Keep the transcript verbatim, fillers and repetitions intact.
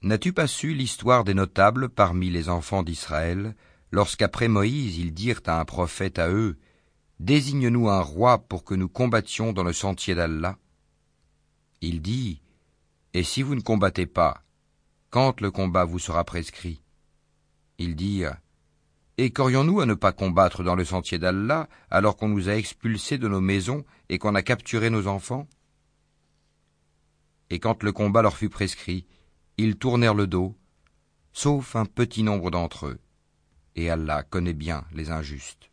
N'as-tu pas su l'histoire des notables parmi les enfants d'Israël, lorsqu'après Moïse ils dirent à un prophète à eux, « Désigne-nous un roi pour que nous combattions dans le sentier d'Allah » Il dit, « Et si vous ne combattez pas, quand le combat vous sera prescrit ?» Ils dirent, « Et qu'aurions-nous à ne pas combattre dans le sentier d'Allah, alors qu'on nous a expulsés de nos maisons et qu'on a capturé nos enfants ?» Et quand le combat leur fut prescrit, ils tournèrent le dos, sauf un petit nombre d'entre eux, et Allah connaît bien les injustes.